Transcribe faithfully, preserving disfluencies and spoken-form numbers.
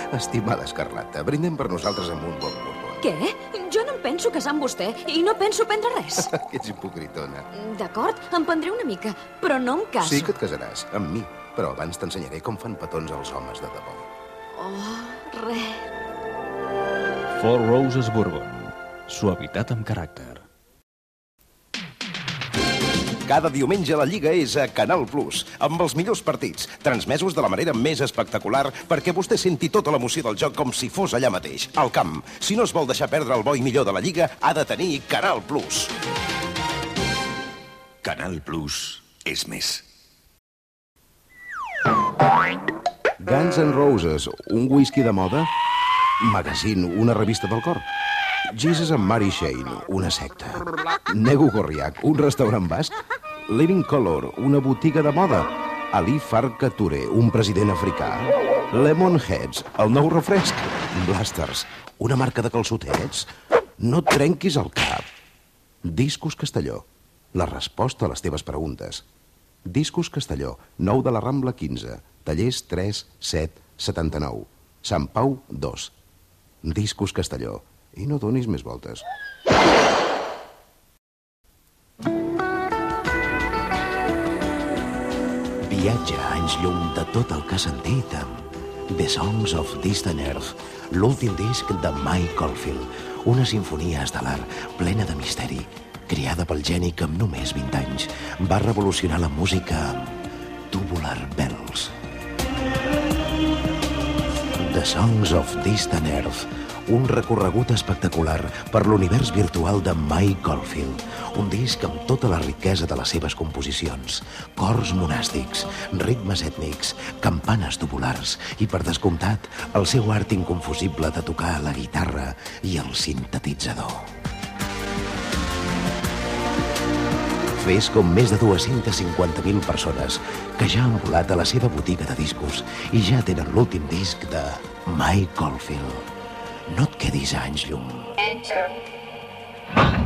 Estimada Escarlata, brindem per nosaltres amb un bon bourbon. Què? Jo no em penso casar amb vostè i no penso prendre res. Que ets hipocritona. D'acord, em prendré una mica, però no em caso. Sí que et casaràs, amb mi. Però abans t'ensenyaré com fan petons els homes de debò. Oh, res. Four Roses Bourbon. Suavitat amb caràcter. Cada diumenge la Lliga és a Canal Plus, amb els millors partits, transmesos de la manera més espectacular perquè vostè senti tota l'emoció del joc com si fos allà mateix, al camp. Si no es vol deixar perdre el bo i millor de la Lliga, ha de tenir Canal Plus. Canal Plus és més. Guns N' Roses, un whisky de moda? Magazine, una revista del cor? Jesus and Mary Chain, una secta? Nego Gorriak, un restaurant basc? Living Color, una botiga de moda? Ali Farka Touré, un president africà? Lemonheads, el nou refresc? Blasters, una marca de calçotets? No et trenquis el cap. Discos Castelló, la resposta a les teves preguntes. Discos Castelló, nou de la Rambla quinze, tallers tres set setanta-nou, Sant Pau dos. Discos Castelló, i no donis més voltes. Viatja anys llum de tot el que has sentit amb The Songs of Distant Earth, l'últim disc de Mike Oldfield, una sinfonia estel·lar plena de misteri, creada pel geni que amb només vint anys va revolucionar la música amb Tubular Bells. The Songs of Distant Earth, un recorregut espectacular per l'univers virtual de Mike Oldfield, un disc amb tota la riquesa de les seves composicions, cors monàstics, ritmes ètnics, campanes tubulars i, per descomptat, el seu art inconfusible de tocar la guitarra i el sintetitzador. Fes com més de dues-centes cinquanta mil persones que ja han volat a la seva botiga de discos i ja tenen l'últim disc de Mike Oldfield. No et quedis a anys llum. Enter.